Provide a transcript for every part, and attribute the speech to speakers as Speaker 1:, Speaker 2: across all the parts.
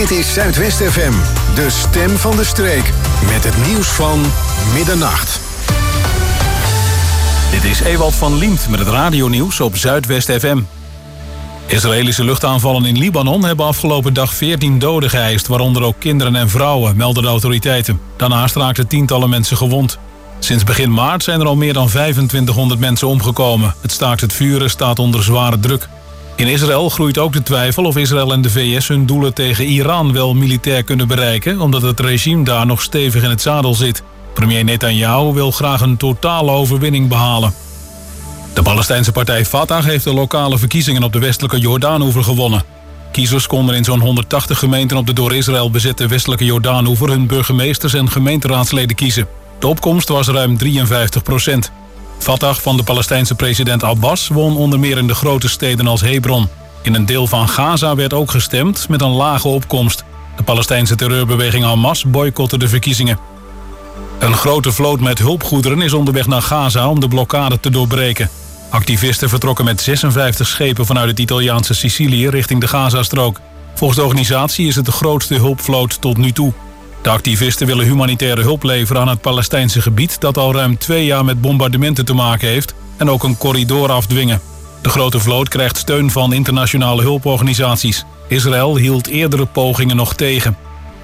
Speaker 1: Dit is Zuidwest FM, de stem van de streek. Met het nieuws van middernacht.
Speaker 2: Dit is Ewald van Liemt met het radionieuws op Zuidwest FM. Israëlische luchtaanvallen in Libanon hebben afgelopen dag 14 doden geëist, waaronder ook kinderen en vrouwen, melden de autoriteiten. Daarnaast raakten tientallen mensen gewond. Sinds begin maart zijn er al meer dan 2500 mensen omgekomen. Het staakt het vuren staat onder zware druk. In Israël groeit ook de twijfel of Israël en de VS hun doelen tegen Iran wel militair kunnen bereiken, omdat het regime daar nog stevig in het zadel zit. Premier Netanyahu wil graag een totale overwinning behalen. De Palestijnse partij Fatah heeft de lokale verkiezingen op de westelijke Jordaanoever gewonnen. Kiezers konden in zo'n 180 gemeenten op de door Israël bezette westelijke Jordaanoever hun burgemeesters en gemeenteraadsleden kiezen. De opkomst was ruim 53%. Fatah van de Palestijnse president Abbas won onder meer in de grote steden als Hebron. In een deel van Gaza werd ook gestemd met een lage opkomst. De Palestijnse terreurbeweging Hamas boycotte de verkiezingen. Een grote vloot met hulpgoederen is onderweg naar Gaza om de blokkade te doorbreken. Activisten vertrokken met 56 schepen vanuit het Italiaanse Sicilië richting de Gazastrook. Volgens de organisatie is het de grootste hulpvloot tot nu toe. De activisten willen humanitaire hulp leveren aan het Palestijnse gebied dat al ruim 2 jaar met bombardementen te maken heeft en ook een corridor afdwingen. De grote vloot krijgt steun van internationale hulporganisaties. Israël hield eerdere pogingen nog tegen.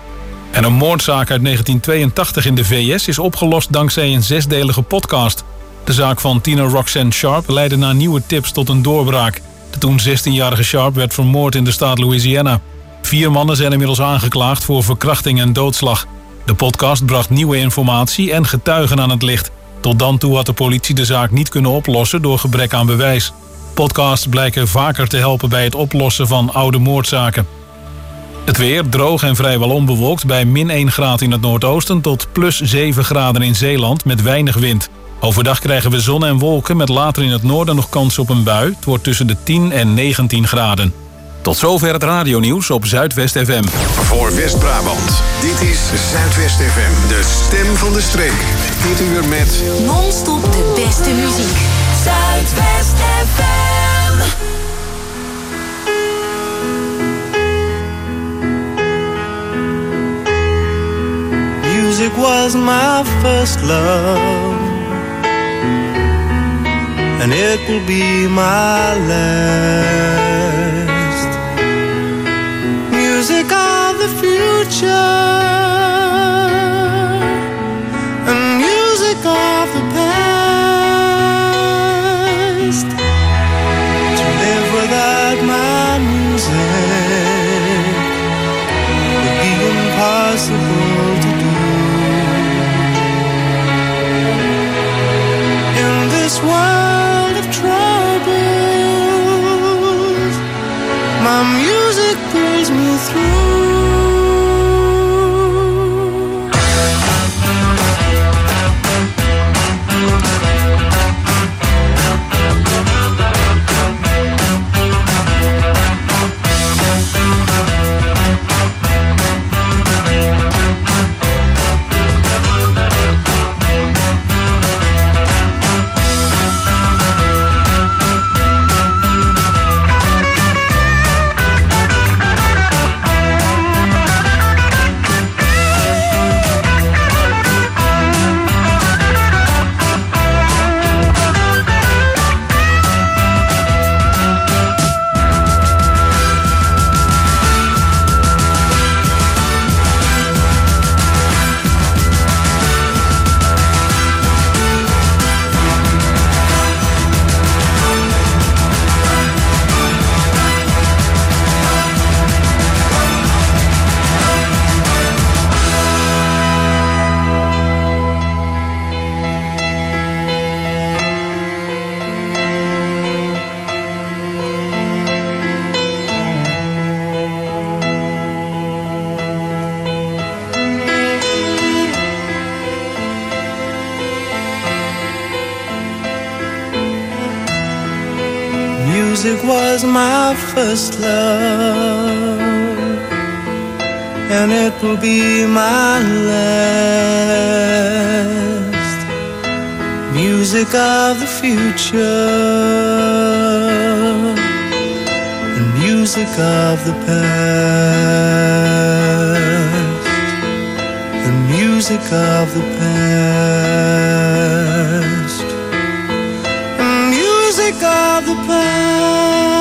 Speaker 2: En een moordzaak uit 1982 in de VS is opgelost dankzij een 6-delige podcast. De zaak van tiener Roxanne Sharp leidde naar nieuwe tips tot een doorbraak. De toen 16-jarige Sharp werd vermoord in de staat Louisiana. 4 mannen zijn inmiddels aangeklaagd voor verkrachting en doodslag. De podcast bracht nieuwe informatie en getuigen aan het licht. Tot dan toe had de politie de zaak niet kunnen oplossen door gebrek aan bewijs. Podcasts blijken vaker te helpen bij het oplossen van oude moordzaken. Het weer droog en vrijwel onbewolkt bij -1 graad in het noordoosten tot +7 graden in Zeeland met weinig wind. Overdag krijgen we zon en wolken met later in het noorden nog kans op een bui. Het wordt tussen de 10 en 19 graden. Tot zover het radionieuws op Zuidwest FM.
Speaker 1: Voor West-Brabant, dit is Zuidwest FM, de stem van de streek. Dit uur met
Speaker 3: non-stop de beste muziek. Zuidwest FM.
Speaker 4: Music was my first love, and it will be my last. Music of the future, and music of the past. To live without my music would be impossible to do. In this world of troubles, my music pulls me through. Music was my first love, and it will be my last. Music of the future, and music of the past. music of the past. Music of the past.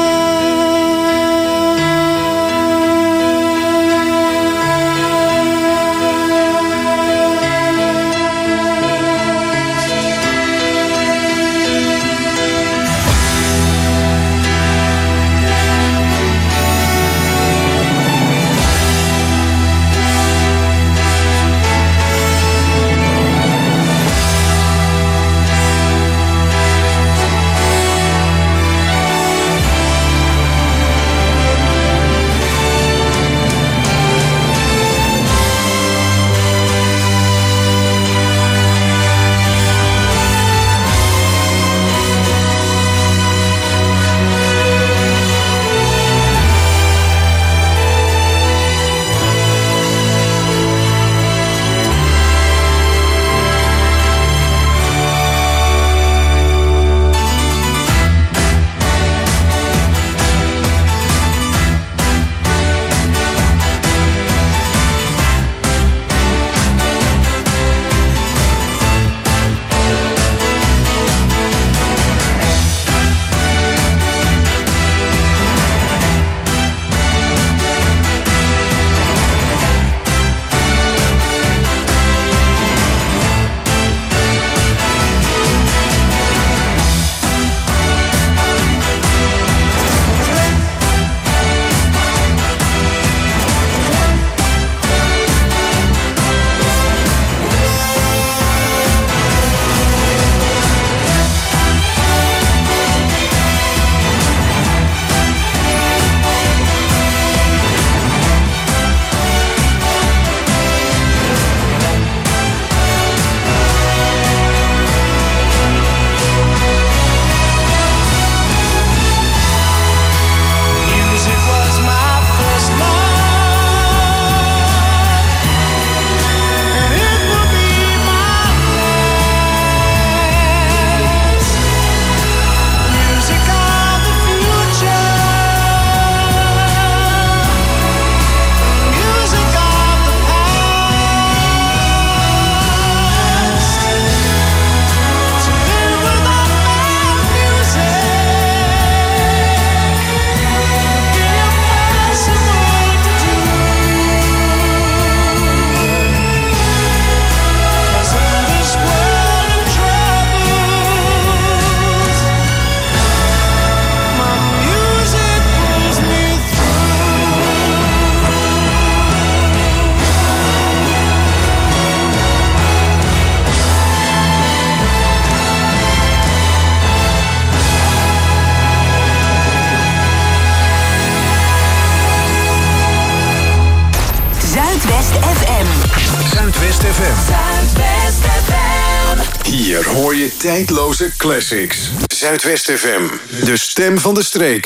Speaker 1: Hier hoor je tijdloze classics. Zuidwest FM, de stem van de streek.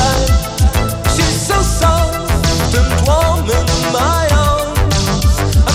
Speaker 5: She's so soft and warm in my arms.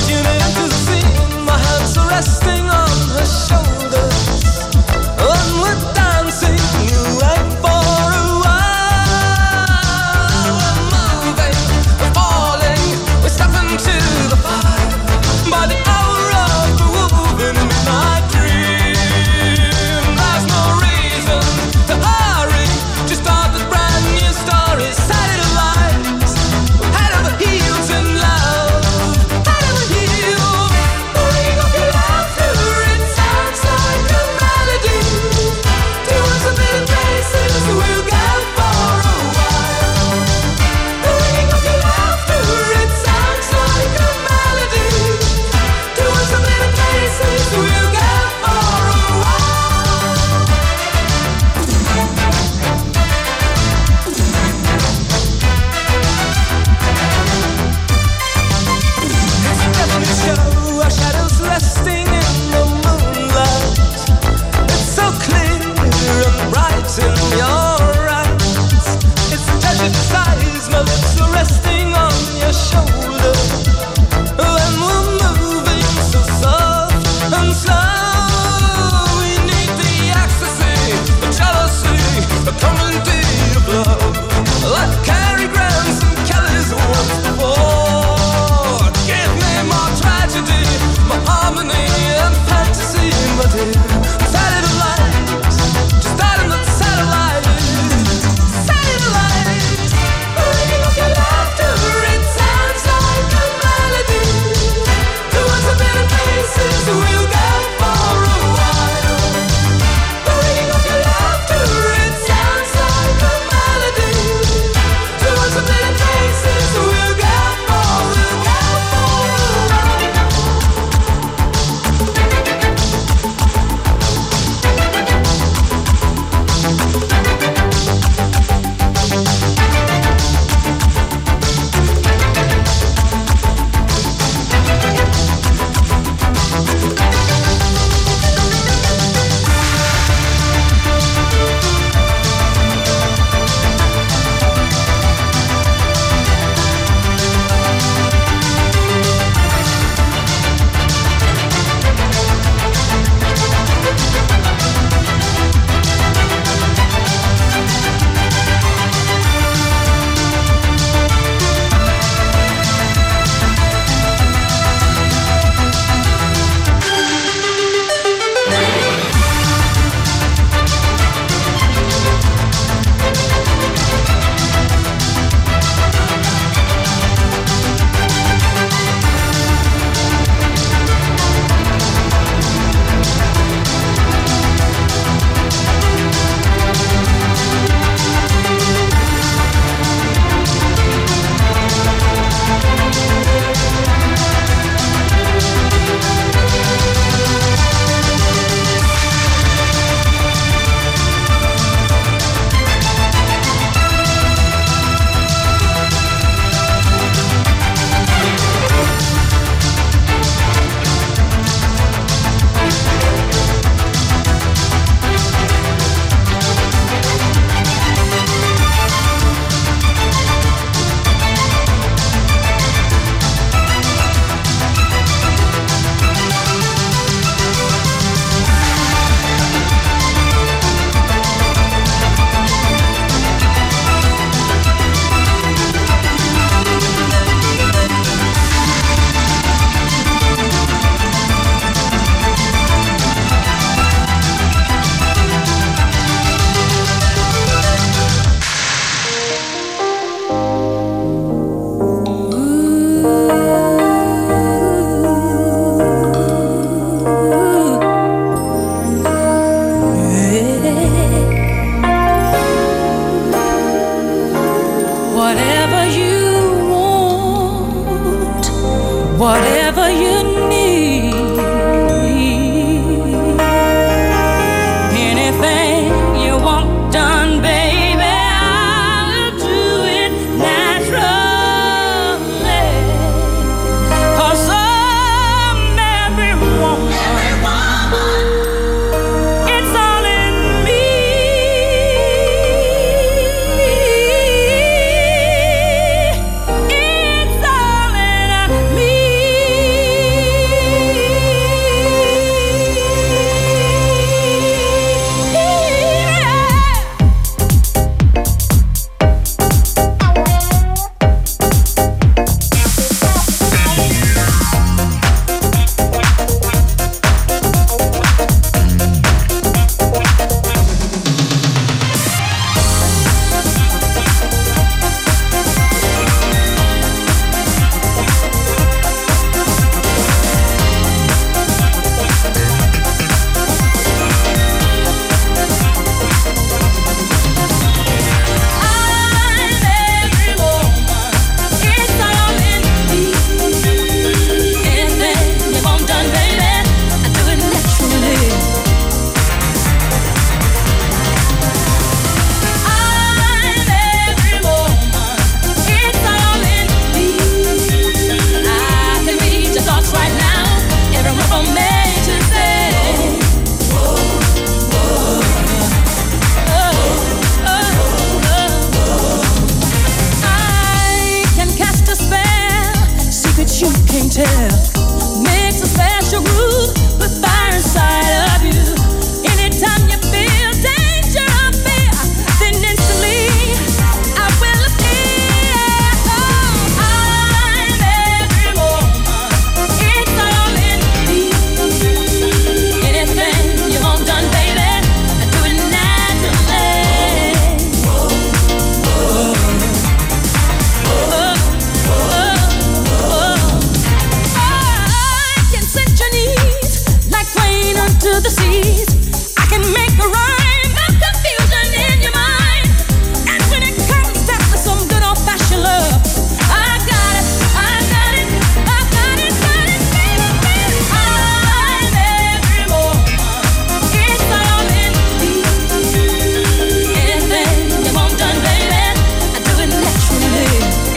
Speaker 5: the seas. I can make a rhyme of confusion in your mind. And when it comes down to some good old-fashioned love, I got it, I got it, I got it, got it, baby, baby. I'm every woman. It's all in me. Anything you want done, baby, I do it naturally.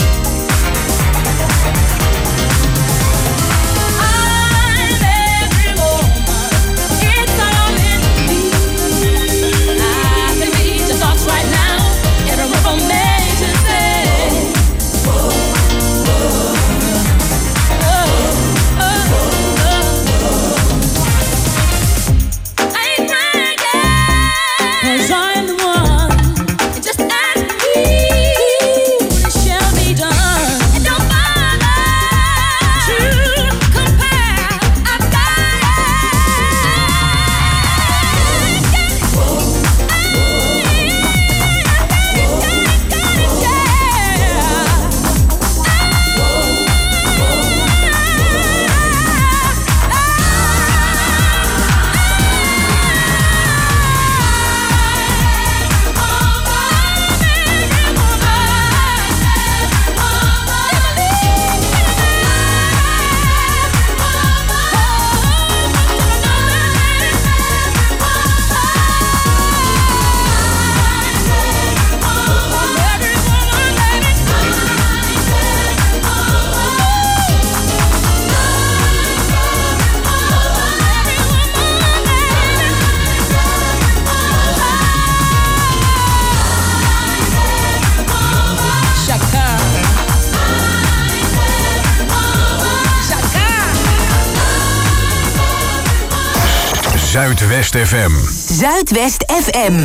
Speaker 1: Zuidwest FM.
Speaker 3: Zuidwest FM.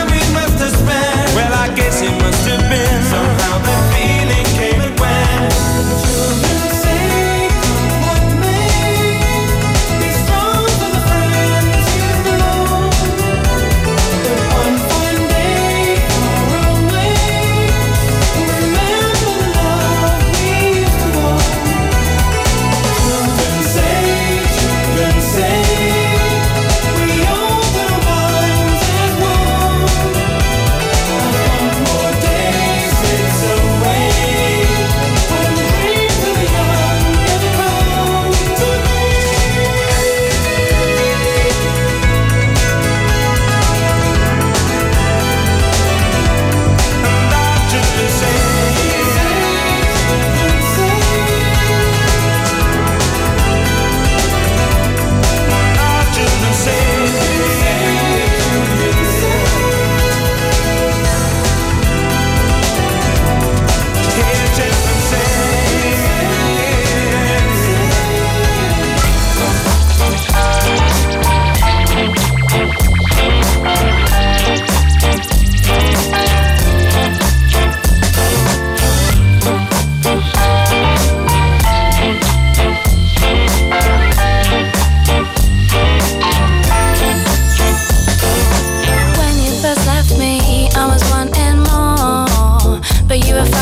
Speaker 6: Well, I guess it must have been somehow that feeling came and went.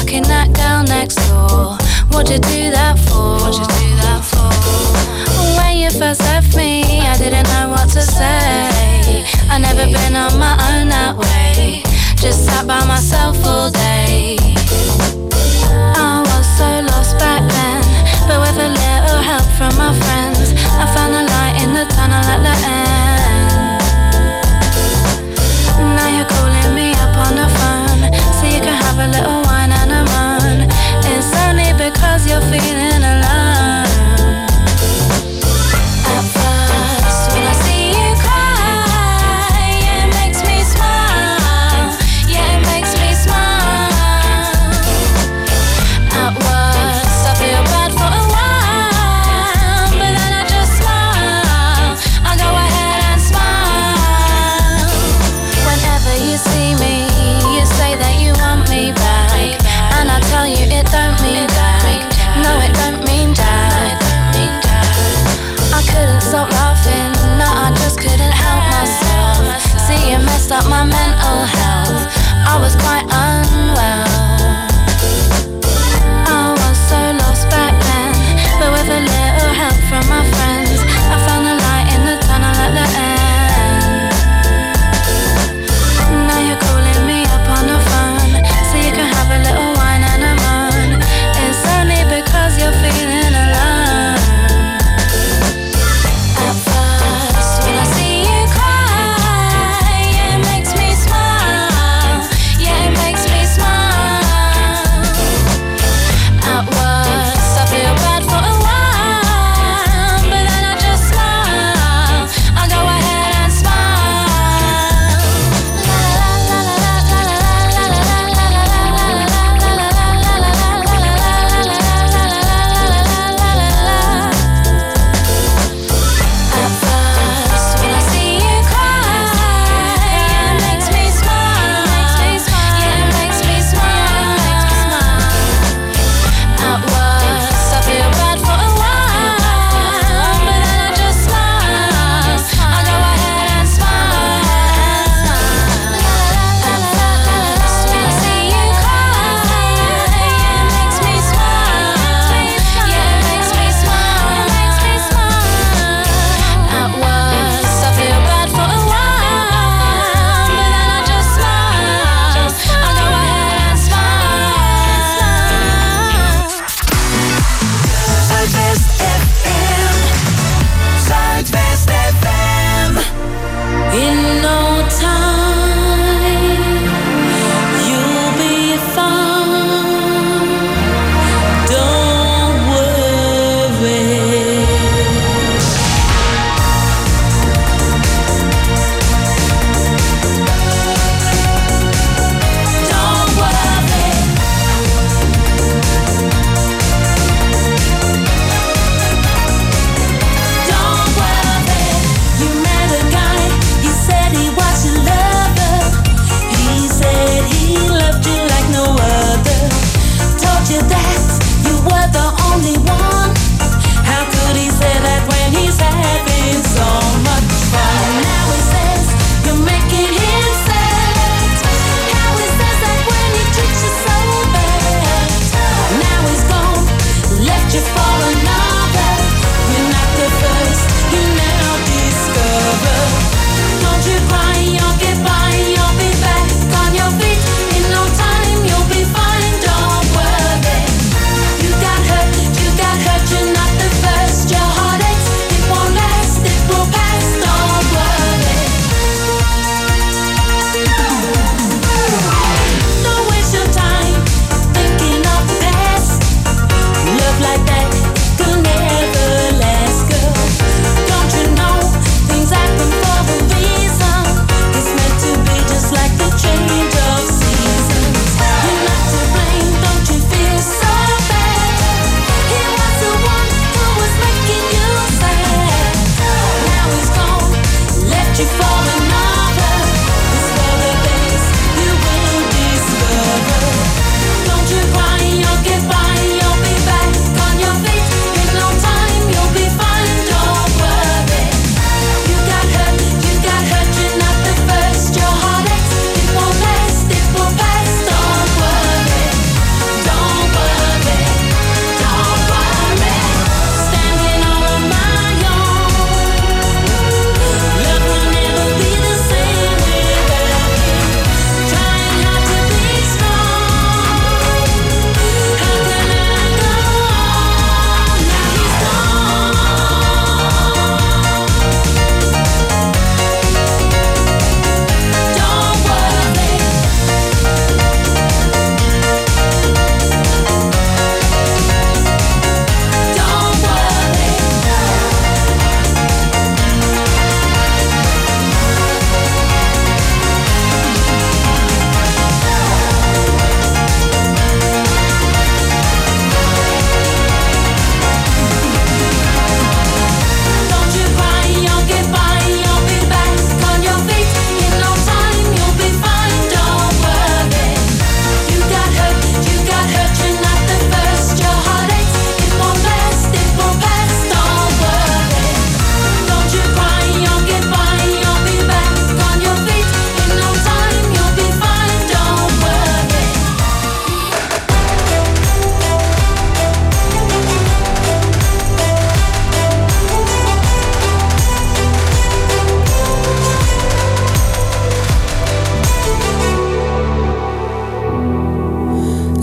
Speaker 6: fucking that girl next door. What'd you do that for? What'd you do that for? When you first left me, I didn't know what to say. I never been on my own that way. Just sat by myself all day. I was so lost back then, but with a little help from my friends, I found the light in the tunnel at the end. Now you're calling me up on the phone, so you can have a little wine and a moan. It's only because you're feeling alone. At first, when I see you cry, yeah, it makes me smile. Yeah, it makes me smile.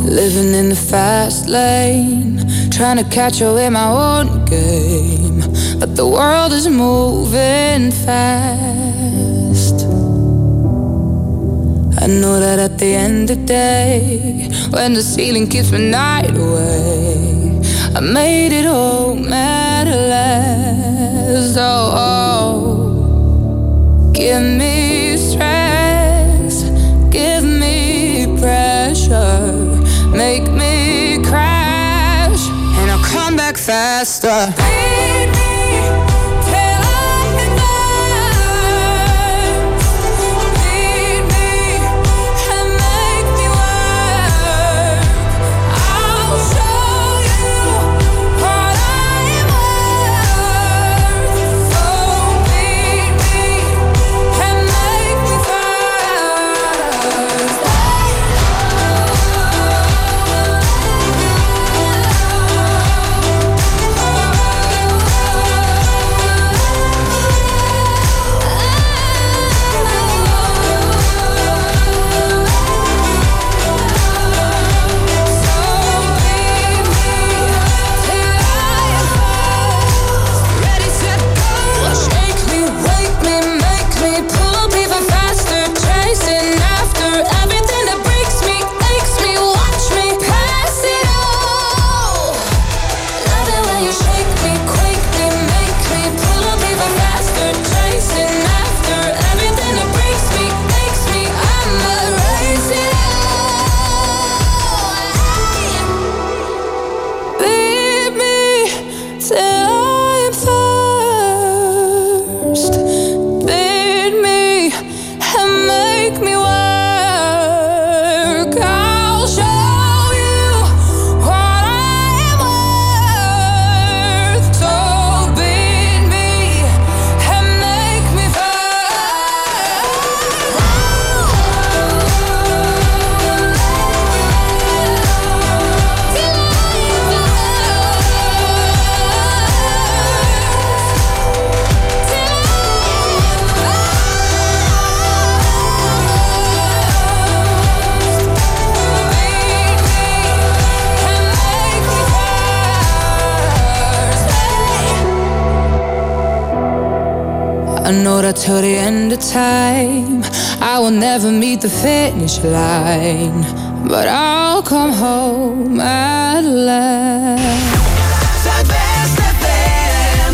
Speaker 7: Living in the fast lane, trying to catch up in my own game, but the world is moving fast. I know that at the end of the day, when the ceiling keeps my night away, I made it home at last. Oh, give me stress, give me pressure, make me crash, and I'll come back faster. Lead me till I'm in first. Lead me and make me work. I'll show you what I am worth. So lead me and make me first. I know that till the end of time I will never meet the finish line, but I'll come home at last.
Speaker 4: Zuidwest FM.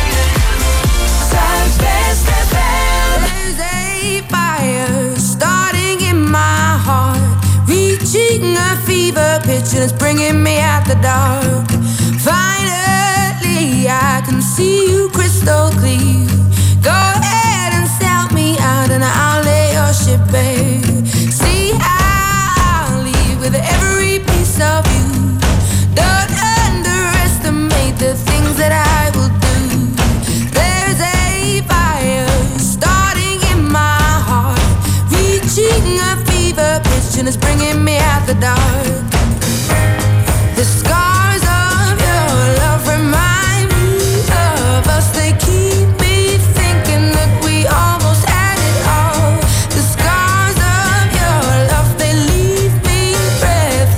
Speaker 4: Zuidwest FM.
Speaker 7: There's a fire starting in my heart, reaching a fever pitch and it's bringing me out the dark. Finally I can see you crystal clear. Go ahead and sell me out and I'll lay your ship bare. See, I'll leave with every piece of you. Don't underestimate the things that I will do. There's a fire starting in my heart, reaching a fever pitch and it's bringing me out the dark. The scars of your love remind me of us. They keep me thinking that we almost had it all. The scars of your love, they leave me breathless.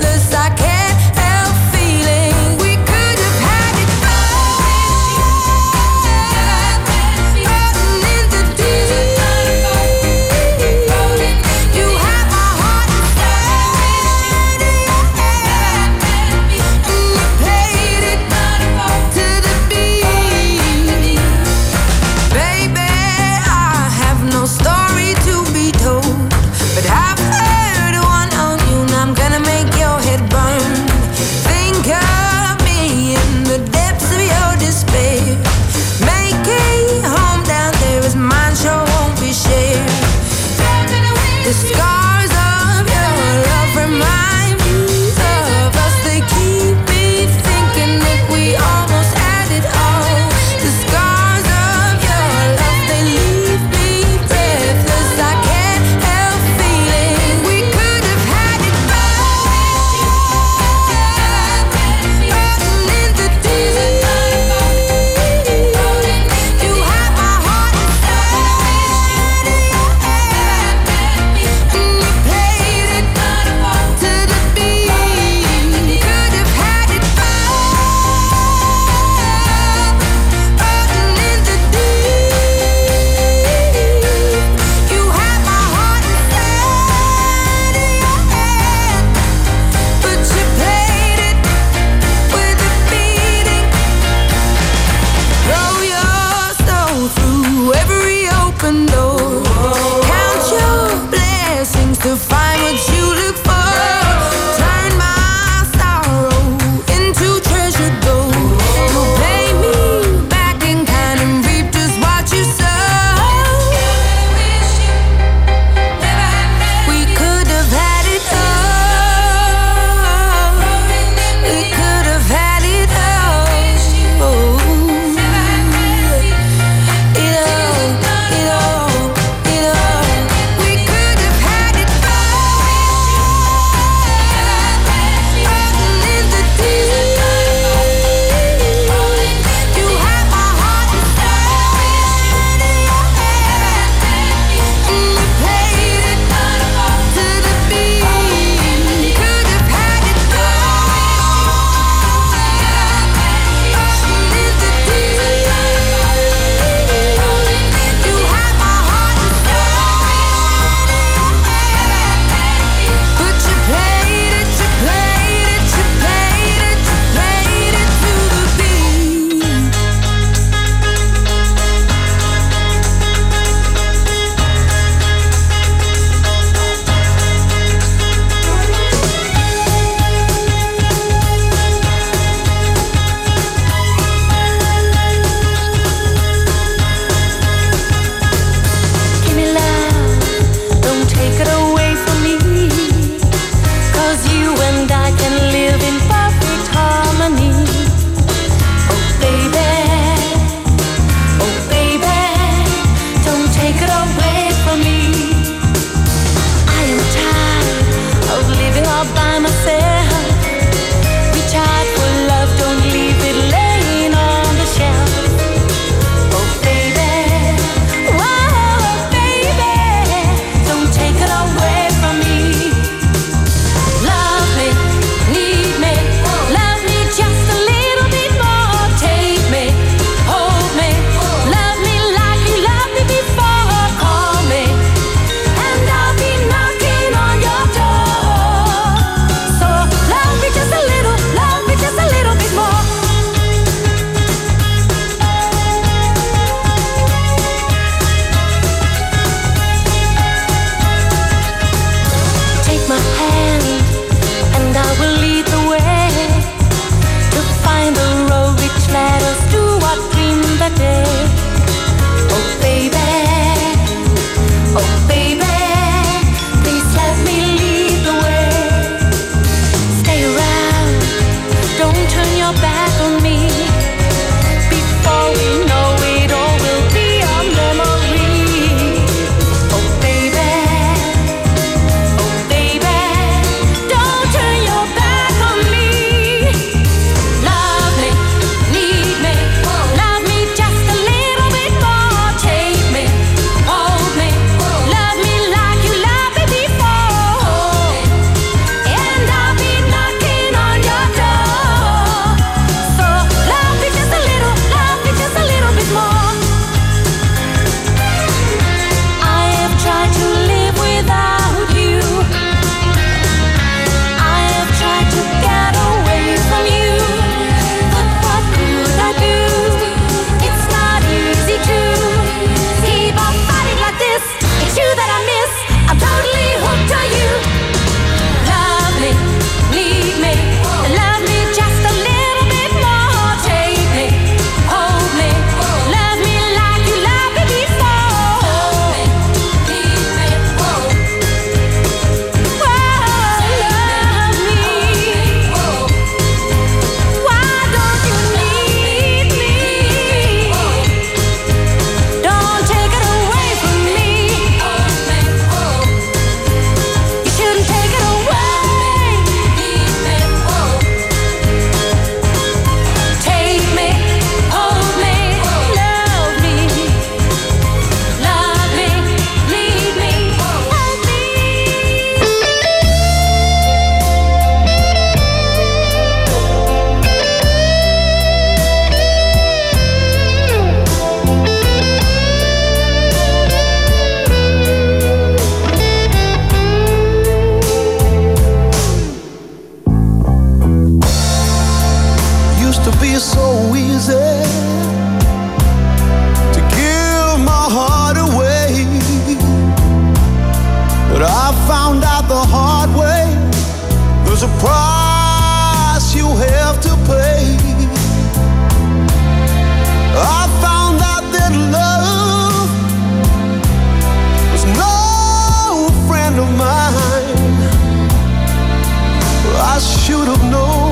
Speaker 6: your back on me. Before we know it, all will be a memory. Oh baby, don't turn your back on me. Love me, need me, love me just a little bit more. Take me, hold me, love me like you loved me before. And I'll be knocking on your door. So love me just a little bit more. I have tried to live without you. I have tried to get away from you. But what could I do? It's not easy to keep on fighting like this. It's you that I miss. I'm totally hooked on you. Love me, need me, love me just a little bit more. Take me, hold me, love me like you loved me before. Need me, love me. Why don't you need me? Don't take it away from me. You shouldn't take it away. Take me, hold me, love me, need me, help me.
Speaker 4: Used to be so easy to give my heart away, but I found out the hard way. There's a price you have to pay. I found out that love was no friend of mine. I should have known.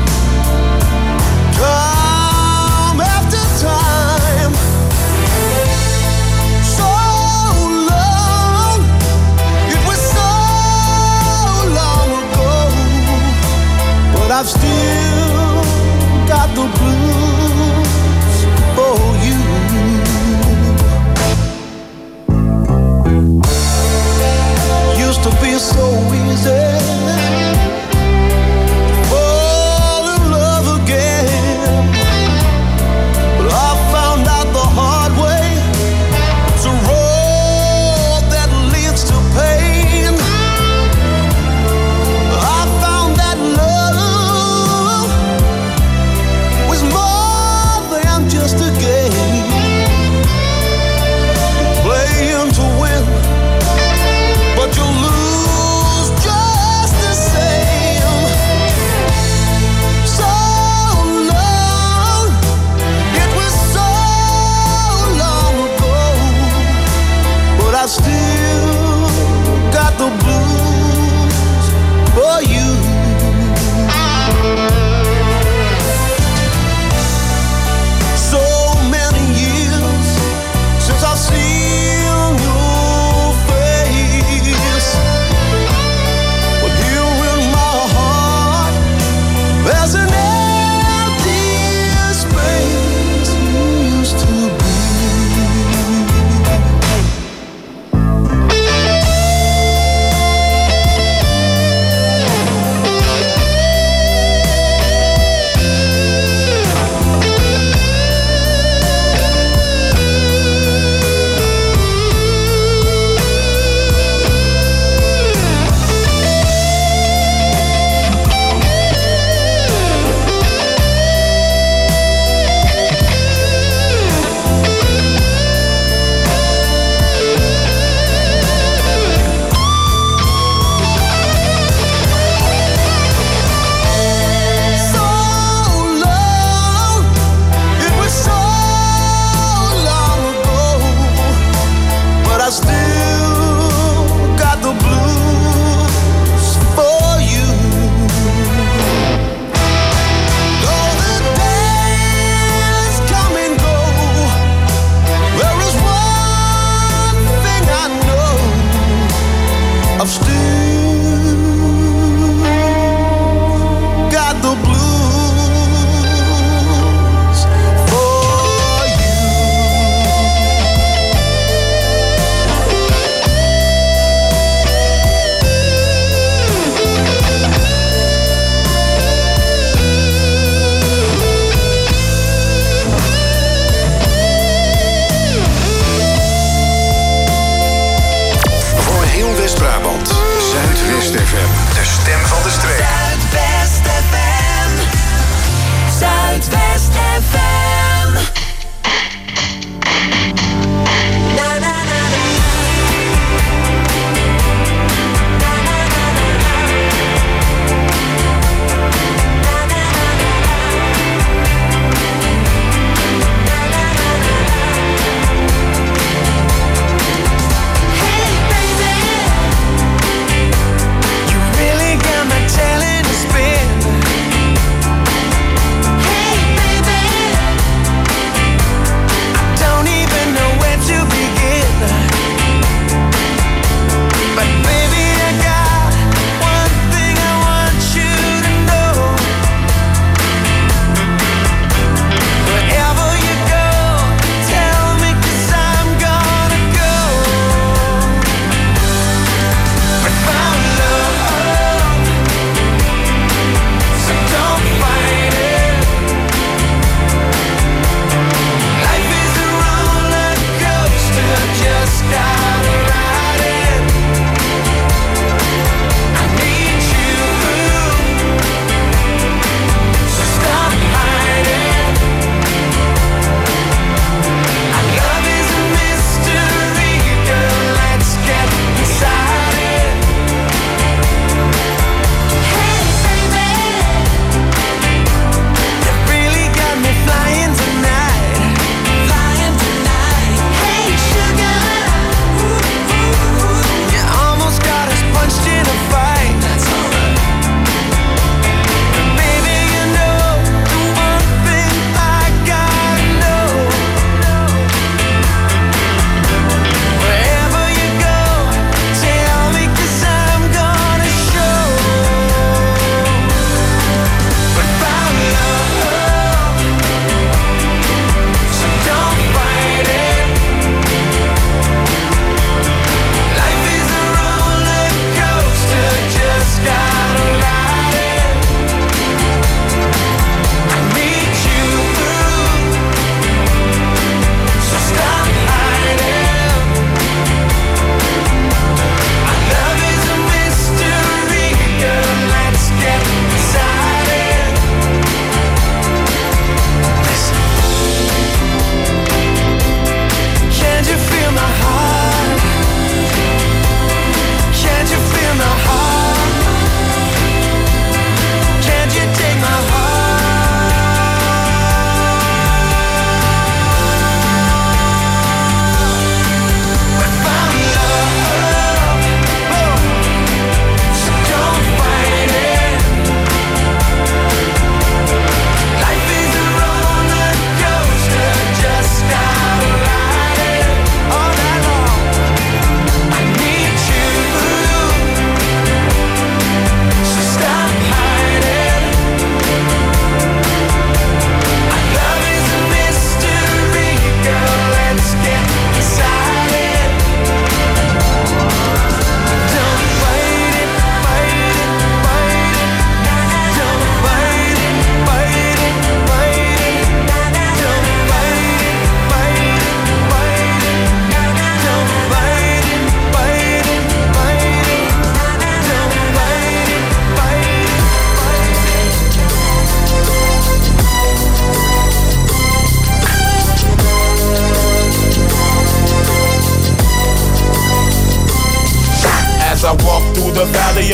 Speaker 4: Time after time, so long, it was so long ago, but I've still got the blues for you. Used to be so easy. Fall in love again, but I found out the hard way. It's a road that leads to pain. I found that love was more than just a game, playing to win, but you lose just the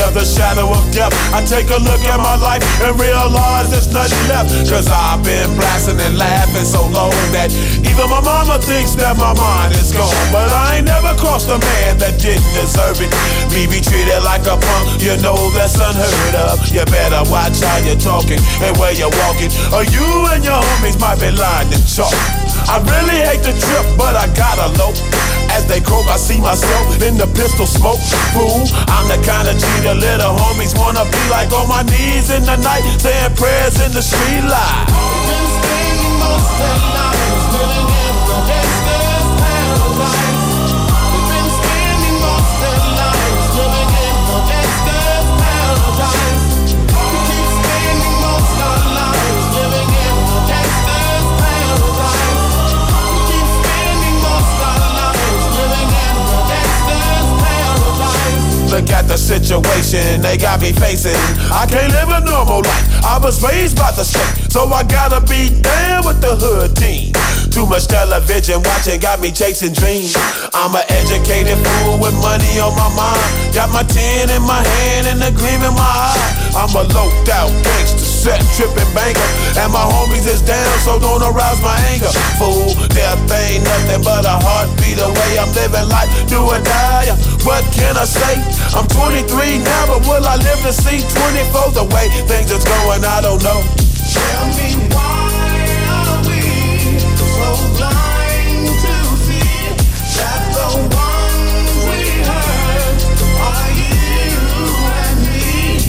Speaker 8: of the shadow of death. I take a look at my life and realize there's nothing left. Cause I've been blasting and laughing so long that even my mama thinks that my mind is gone. But I ain't never crossed a man that didn't deserve it. Me be treated like a punk, you know that's unheard of. You better watch how you're talking and where you're walking, or you and your homies might be lying in chalk. I really hate the trip, but I gotta low. As they croak, I see myself in the pistol smoke. Fool, I'm the kind of G the little homies wanna be like, on my knees in the night, saying prayers in the street light.
Speaker 4: Been spending most of their lives living in the gangster's paradise. They've been spending most of their lives living in the gangster's paradise. We keep spending most of our lives living in the gangster's paradise. We keep spending most of our lives living in the gangster's paradise.
Speaker 8: Look at the situation they got me facing. I can't live a normal life. I was raised by the state, so I gotta be down with the hood team. Too much television watching got me chasing dreams. I'm an educated fool with money on my mind. Got my 10 in my hand and a gleam in my eye. I'm a loped out gangster, set tripping banker, and my homies is down, so don't arouse my anger. Fool, death ain't nothing but a heartbeat away. I'm living life, do or die. What can I say? I'm 23 now, but will I live to see 24? The way things is going, I don't know.
Speaker 4: Tell me why are we so blind to see that the ones we hurt are you and me?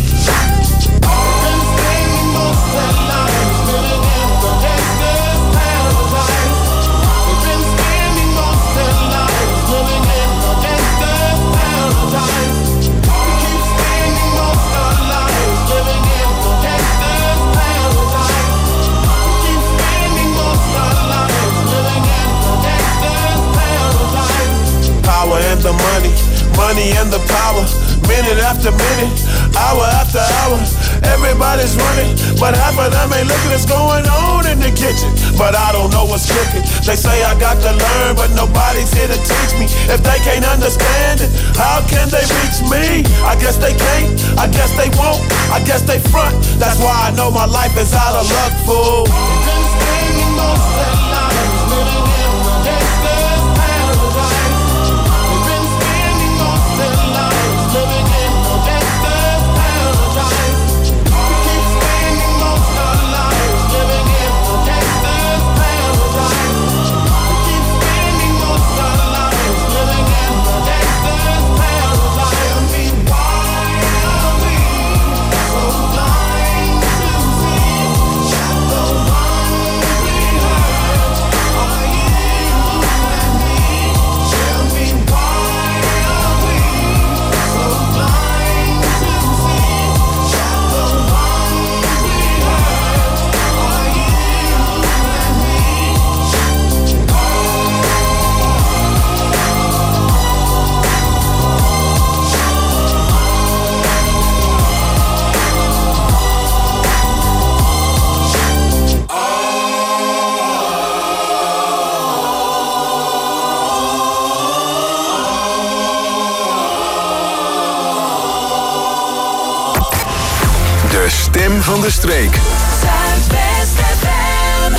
Speaker 4: Been spending most of their lives living in the gangster's paradise. They've been spending most of their lives living in the gangster's paradise. We keep spending most of our lives living in the gangster's paradise. We keep spending most of our lives living in the gangster's paradise.
Speaker 8: Power and the money, money and the power. Minute after minute, hour after hour, everybody's running, but half of them ain't looking what's going on in the kitchen. But I don't know what's cooking. They say I got to learn, but nobody's here to teach me. If they can't understand it, how can they reach me? I guess they can't, I guess they won't, I guess they front. That's why I know my life is out of luck, fool.
Speaker 4: Been spending most of their lives living in the gangster's paradise. They've been spending most of their lives living in the gangster's paradise. We keep spending most of our lives living in the gangster's paradise. We keep spending most of our lives living in the gangster's paradise. Tell me why are we so blind to see that the ones we hurt are you and me? Tell me why are we so blind to see that the ones we hurt are you and me?
Speaker 1: De stem van de streek.
Speaker 3: Zuidwest FM.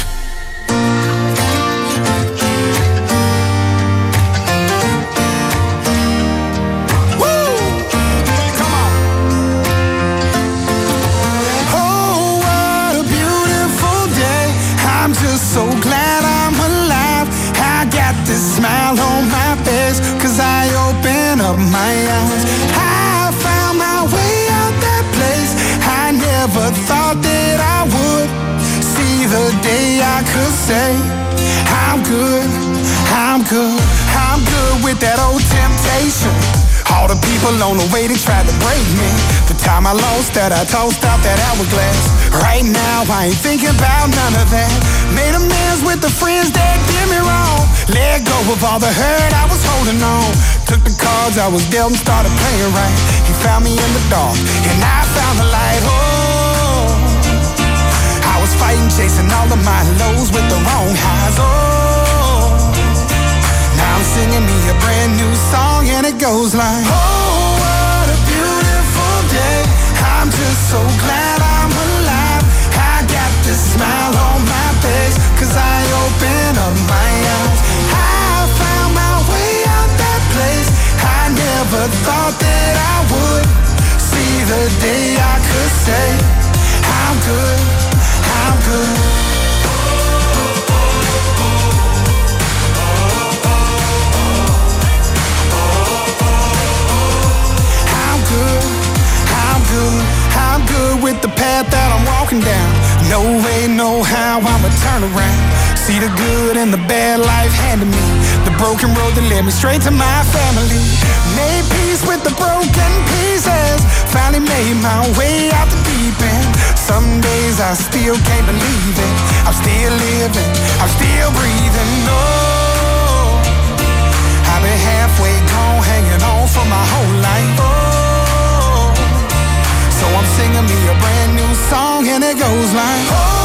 Speaker 4: Oh, what a beautiful day. I'm just so glad I'm alive. I got this smile on my face, 'cause I open up my eyes. I found my way out that place I never thought that I would. See the day I could say I'm good, I'm good, I'm good with that old temptation. All the people on the way, they tried to break me. The time I lost that, I tossed out that hourglass. Right now, I ain't thinking about none of that. Made amends with the friends that did me wrong. Let go of all the hurt I was holding on. Took the cards I was dealt and started playing right. He found me in the dark, and I found the light. Oh, I was fighting, chasing all of my lows with the wrong highs. Oh, now I'm singing me a brand new song, and it goes like, oh, what a beautiful day.
Speaker 9: so glad I'm alive. I got this smile on my face, 'cause I open up my eyes. I found my way out that place. I never thought that I would see the day I could say I'm good, I'm good. I'm good with the path that I'm walking down. No way, no how, I'ma turn around. See the good and the bad life handed me. The broken road that led me straight to my family. Made peace with the broken pieces. Finally made my way out the deep end. Some days I still can't believe it. I'm still living, I'm still breathing. Oh, I've been halfway gone, hanging on for my whole life. So I'm singing me a brand new song and it goes like, oh,